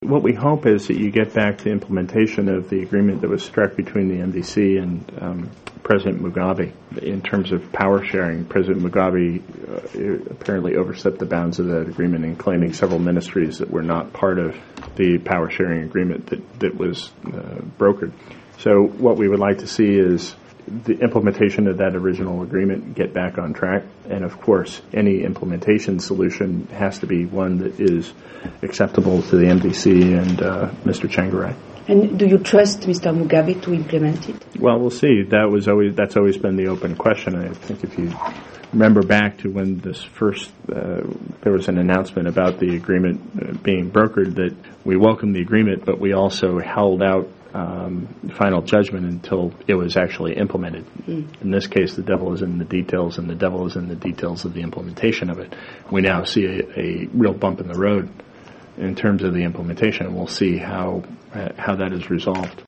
what we hope is that you get back to implementation of the agreement that was struck between the MDC and President Mugabe. In terms of power sharing, President Mugabe apparently overstepped the bounds of that agreement in claiming several ministries that were not part of the power sharing agreement that was brokered. So what we would like to see is the implementation of that original agreement get back on track. And of course, any implementation solution has to be one that is acceptable to the MDC and Mr. Tsvangirai. And do you trust Mr. Mugabe to implement it? Well, we'll see. That's always been the open question. I think if you remember back to when this first, there was an announcement about the agreement being brokered, that we welcomed the agreement, but we also held out final judgment until it was actually implemented. In this case, the devil is in the details, and the devil is in the details of the implementation of it. We now see a real bump in the road in terms of the implementation, and we'll see how that is resolved.